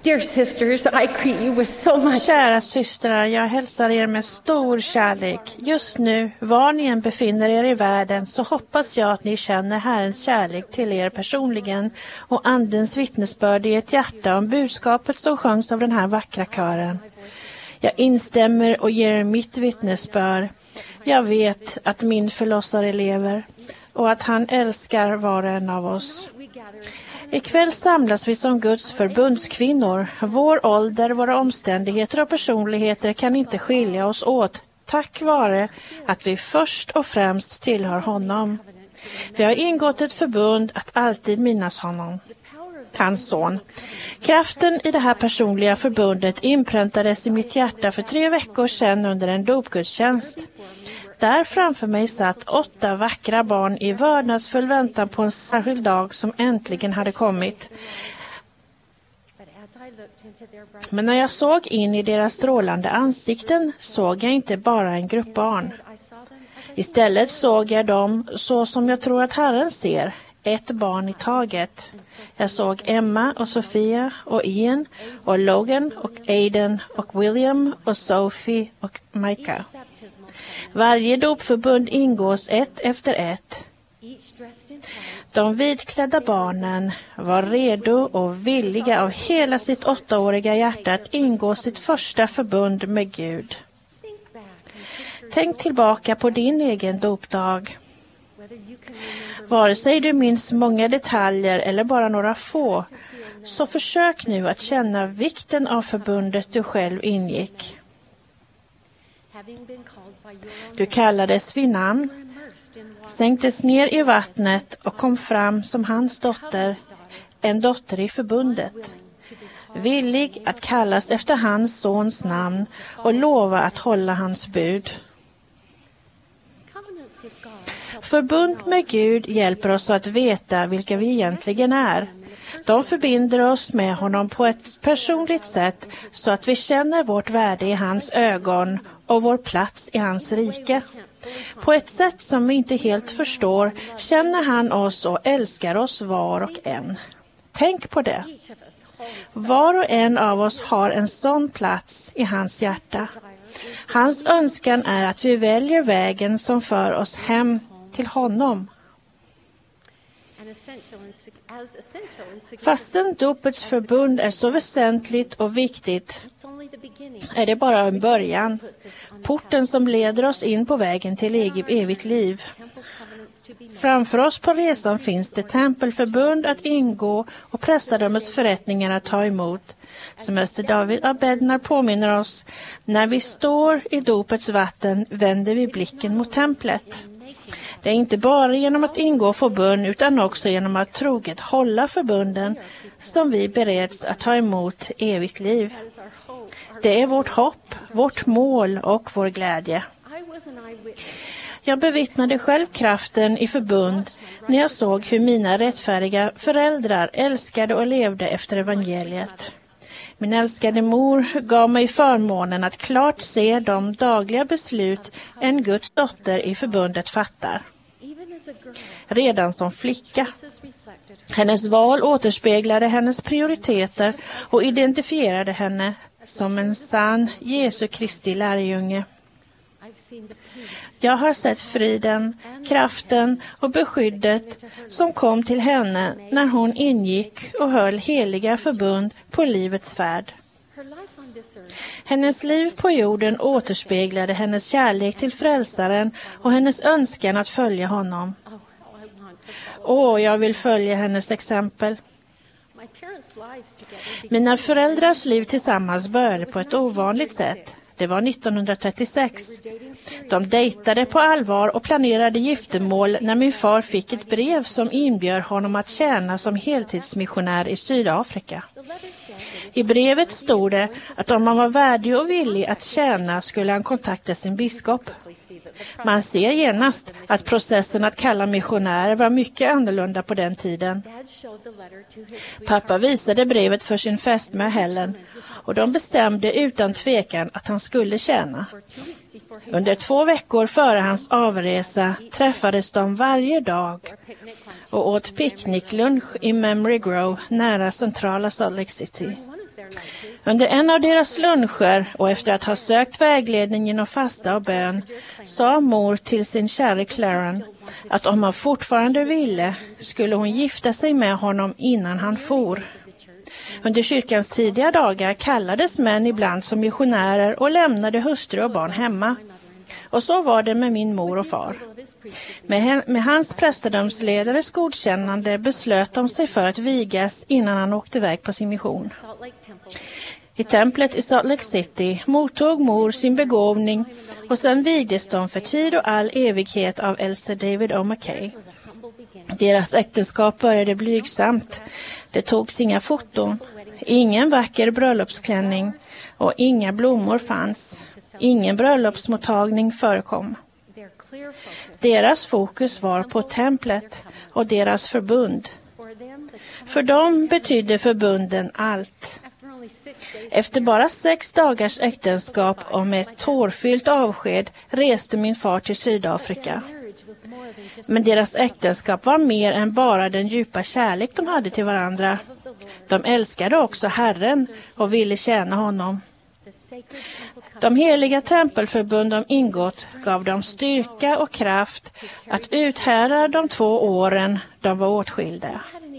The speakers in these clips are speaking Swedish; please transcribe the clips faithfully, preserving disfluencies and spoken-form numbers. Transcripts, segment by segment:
Dear sisters, I greet you with so much. Kära systrar, jag hälsar er med stor kärlek. Just nu, var ni än befinner er i världen, så hoppas jag att ni känner Herrens kärlek till er personligen och andens vittnesbörd i ert hjärta om budskapet som sjöngs av den här vackra kören. Jag instämmer och ger mitt vittnesbörd. Jag vet att min förlossare lever och att han älskar var och en av oss. Ikväll samlas vi som Guds förbundskvinnor. Vår ålder, våra omständigheter och personligheter kan inte skilja oss åt, tack vare att vi först och främst tillhör honom. Vi har ingått ett förbund att alltid minnas honom, hans son. Kraften i det här personliga förbundet inpräntades i mitt hjärta för tre veckor sedan under en dopgudstjänst. Där framför mig satt åtta vackra barn i vördnadsfull väntan på en särskild dag som äntligen hade kommit. Men när jag såg in i deras strålande ansikten såg jag inte bara en grupp barn. Istället såg jag dem så som jag tror att Herren ser, ett barn i taget. Jag såg Emma och Sofia och Ian och Logan och Aiden och William och Sophie och Micah. Varje dopförbund ingås ett efter ett. De vitklädda barnen var redo och villiga av hela sitt åttaåriga hjärta att ingå sitt första förbund med Gud. Tänk tillbaka på din egen dopdag. Vare sig du minns många detaljer eller bara några få, så försök nu att känna vikten av förbundet du själv ingick. Du kallades vid namn, sänktes ner i vattnet och kom fram som hans dotter, en dotter i förbundet. Villig att kallas efter hans sons namn och lova att hålla hans bud. Förbund med Gud hjälper oss att veta vilka vi egentligen är. De förbinder oss med honom på ett personligt sätt så att vi känner vårt värde i hans ögon och vår plats i hans rike. På ett sätt som vi inte helt förstår känner han oss och älskar oss var och en. Tänk på det. Var och en av oss har en sån plats i hans hjärta. Hans önskan är att vi väljer vägen som för oss hem till honom. Fastän dopets förbund är så väsentligt och viktigt är det bara en början. Porten som leder oss in på vägen till evigt liv. Framför oss på resan finns det tempelförbund att ingå och prästadömets förrättningar att ta emot. Som mäster David Abednar påminner oss, när vi står i dopets vatten vänder vi blicken mot templet. Det är inte bara genom att ingå förbund utan också genom att troget hålla förbunden som vi bereds att ta emot evigt liv. Det är vårt hopp, vårt mål och vår glädje. Jag bevittnade själv kraften i förbund när jag såg hur mina rättfärdiga föräldrar älskade och levde efter evangeliet. Min älskade mor gav mig förmånen att klart se de dagliga beslut en Guds dotter i förbundet fattar. Redan som flicka. Hennes val återspeglade hennes prioriteter och identifierade henne som en sann Jesu Kristi lärjunge. Jag har sett friden, kraften och beskyddet som kom till henne när hon ingick och höll heliga förbund på livets färd. Hennes liv på jorden återspeglade hennes kärlek till frälsaren och hennes önskan att följa honom. Åh, jag vill följa hennes exempel. Mina föräldrars liv tillsammans började på ett ovanligt sätt. Det var nittonhundratrettiosex. De dejtade på allvar och planerade giftermål när min far fick ett brev som inbjöd honom att tjäna som heltidsmissionär i Sydafrika. I brevet stod det att om han var värdig och villig att tjäna skulle han kontakta sin biskop. Man ser genast att processen att kalla missionärer var mycket annorlunda på den tiden. Pappa visade brevet för sin fästmö Helen och de bestämde utan tvekan att han skulle tjäna. Under två veckor före hans avresa träffades de varje dag och åt picknicklunch i Memory Grove nära centrala Salt Lake City. Under en av deras luncher och efter att ha sökt vägledning genom fasta och bön sa mor till sin kära Claren att om han fortfarande ville skulle hon gifta sig med honom innan han for. Under kyrkans tidiga dagar kallades män ibland som missionärer och lämnade hustru och barn hemma. Och så var det med min mor och far. Med, med hans prästedömsledares godkännande beslöt de sig för att vigas innan han åkte iväg på sin mission. I templet i Salt Lake City mottog mor sin begåvning och sedan vigdes de för tid och all evighet av äldste David O. McKay. Deras äktenskap började blygsamt. Det togs inga foton, ingen vacker bröllopsklänning och inga blommor fanns. Ingen bröllopsmottagning förekom. Deras fokus var på templet och deras förbund. För dem betydde förbunden allt. Efter bara sex dagars äktenskap och med ett tårfyllt avsked reste min far till Sydafrika. Men deras äktenskap var mer än bara den djupa kärlek de hade till varandra. De älskade också Herren och ville tjäna honom. De heliga tempelförbund de ingått gav dem styrka och kraft att uthärda de två åren de var åtskilda.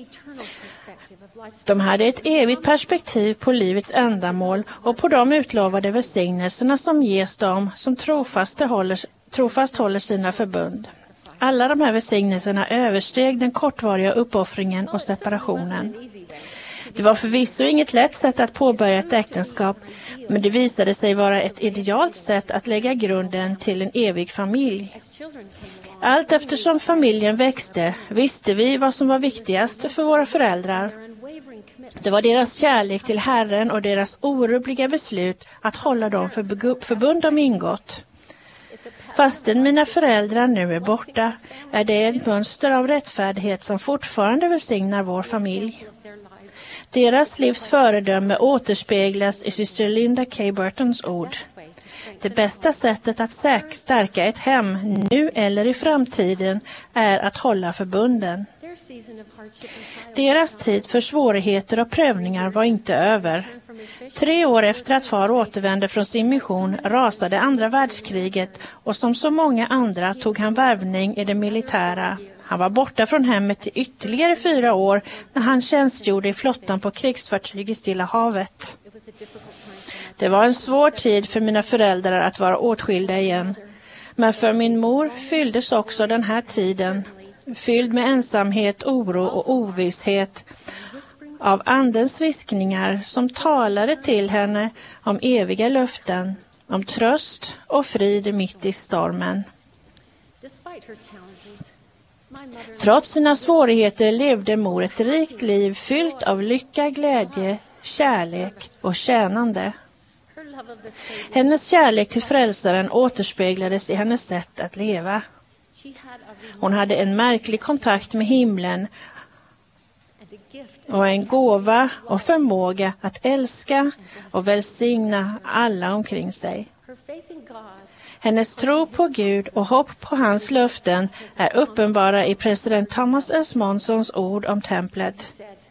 De hade ett evigt perspektiv på livets ändamål och på de utlovade välsignelserna som ges dem som trofast håller, trofast håller sina förbund. Alla de här välsignelserna översteg den kortvariga uppoffringen och separationen. Det var förvisso inget lätt sätt att påbörja ett äktenskap, men det visade sig vara ett idealt sätt att lägga grunden till en evig familj. Allt eftersom familjen växte visste vi vad som var viktigast för våra föräldrar. Det var deras kärlek till Herren och deras orubbliga beslut att hålla dem för förbund de ingått. Fastän mina föräldrar nu är borta är det ett mönster av rättfärdighet som fortfarande välsignar vår familj. Deras livs föredöme återspeglas i syster Linda K. Burtons ord. Det bästa sättet att stärka ett hem nu eller i framtiden är att hålla förbunden. Deras tid för svårigheter och prövningar var inte över. Tre år efter att far återvände från sin mission rasade andra världskriget och som så många andra tog han värvning i det militära. Han var borta från hemmet i ytterligare fyra år när han tjänstgjorde i flottan på krigsfartyg i Stilla havet. Det var en svår tid för mina föräldrar att vara åtskilda igen. Men för min mor fylldes också den här tiden, fylld med ensamhet, oro och ovisshet, av andens viskningar som talade till henne om eviga löften, om tröst och frid mitt i stormen. Trots sina svårigheter levde mor ett rikt liv fyllt av lycka, glädje, kärlek och tjänande. Hennes kärlek till frälsaren återspeglades i hennes sätt att leva. Hon hade en märklig kontakt med himlen och en gåva och förmåga att älska och välsigna alla omkring sig. Hennes tro på Gud och hopp på hans löften är uppenbara i president Thomas S. Monsons ord om templet.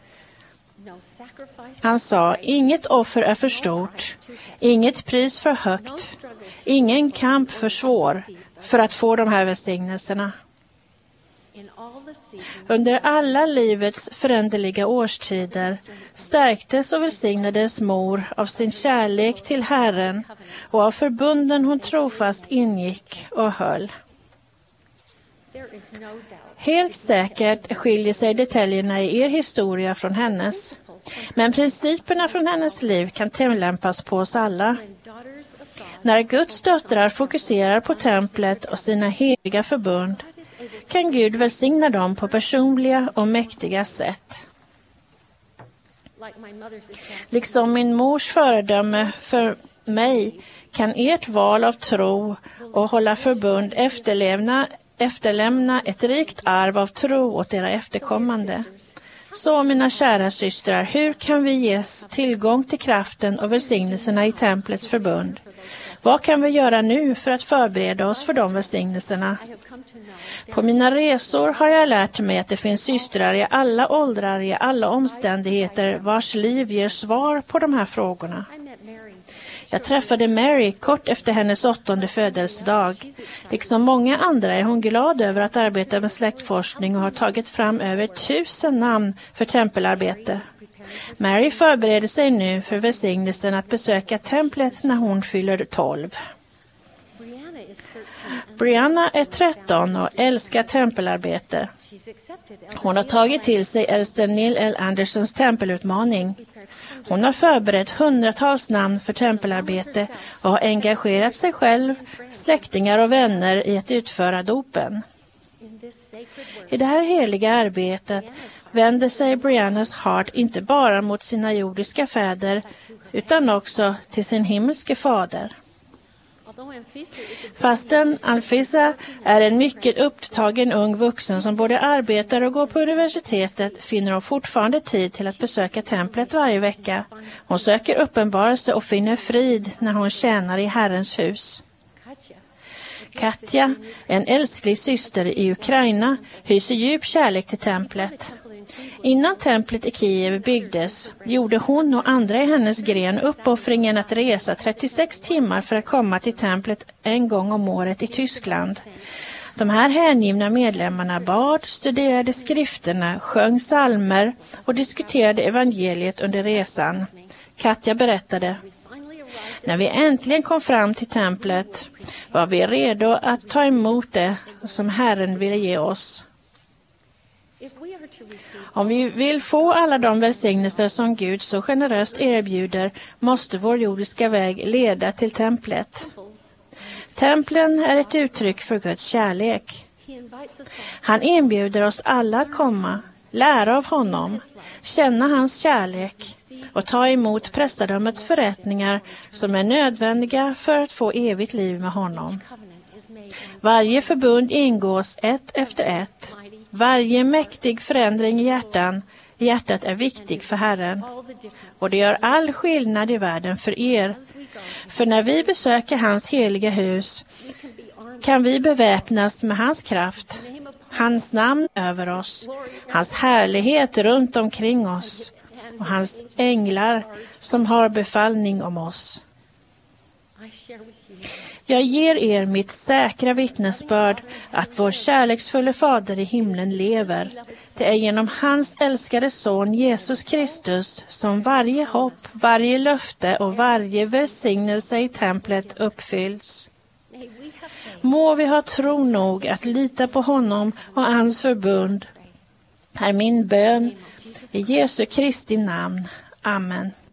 Han sa, inget offer är för stort, inget pris för högt, ingen kamp för svår för att få de här välsignelserna. Under alla livets föränderliga årstider stärktes och välsignades mor av sin kärlek till Herren och av förbunden hon trofast ingick och höll. Helt säkert skiljer sig detaljerna i er historia från hennes, men principerna från hennes liv kan tillämpas på oss alla. När Guds döttrar fokuserar på templet och sina heliga förbund kan Gud välsigna dem på personliga och mäktiga sätt. Liksom min mors föredöme för mig kan ert val av tro och hålla förbund efterlämna, efterlämna ett rikt arv av tro åt era efterkommande. Så mina kära systrar, hur kan vi ges tillgång till kraften och välsignelserna i templets förbund? Vad kan vi göra nu för att förbereda oss för de välsignelserna? På mina resor har jag lärt mig att det finns systrar i alla åldrar, i alla omständigheter, vars liv ger svar på de här frågorna. Jag träffade Mary kort efter hennes åttonde födelsedag. Liksom många andra är hon glad över att arbeta med släktforskning och har tagit fram över tusen namn för tempelarbete. Mary förbereder sig nu för välsignelsen att besöka templet när hon fyller tolv. Brianna är tretton och älskar tempelarbete. Hon har tagit till sig äldste Neil L. Andersons tempelutmaning. Hon har förberett hundratals namn för tempelarbete och har engagerat sig själv, släktingar och vänner i att utföra dopen. I det här heliga arbetet vänder sig Briannas Hart inte bara mot sina jordiska fäder utan också till sin himmelske fader. Fastän Anfisa är en mycket upptagen ung vuxen som både arbetar och går på universitetet finner hon fortfarande tid till att besöka templet varje vecka. Hon söker uppenbarelse och finner frid när hon tjänar i Herrens hus. Katja, en älsklig syster i Ukraina, hyser djup kärlek till templet. Innan templet i Kiev byggdes gjorde hon och andra i hennes gren uppoffringen att resa trettiosex timmar för att komma till templet en gång om året i Tyskland. De här hängivna medlemmarna bad, studerade skrifterna, sjöng psalmer och diskuterade evangeliet under resan. Katja berättade: när vi äntligen kom fram till templet var vi redo att ta emot det som Herren ville ge oss. Om vi vill få alla de välsignelser som Gud så generöst erbjuder måste vår jordiska väg leda till templet. Templen är ett uttryck för Guds kärlek. Han inbjuder oss alla att komma, lära av honom, känna hans kärlek och ta emot prästadömets förrättningar som är nödvändiga för att få evigt liv med honom. Varje förbund ingås ett efter ett. Varje mäktig förändring i hjärtan, hjärtat är viktig för Herren. Och det gör all skillnad i världen för er. För när vi besöker hans heliga hus kan vi beväpnas med hans kraft, hans namn över oss, hans härlighet runt omkring oss och hans änglar som har befallning om oss. Jag ger er mitt säkra vittnesbörd att vår kärleksfulla fader i himlen lever. Det är genom hans älskade son Jesus Kristus som varje hopp, varje löfte och varje välsignelse i templet uppfylls. Må vi ha tro nog att lita på honom och hans förbund. Är min bön i Jesu Kristi namn. Amen.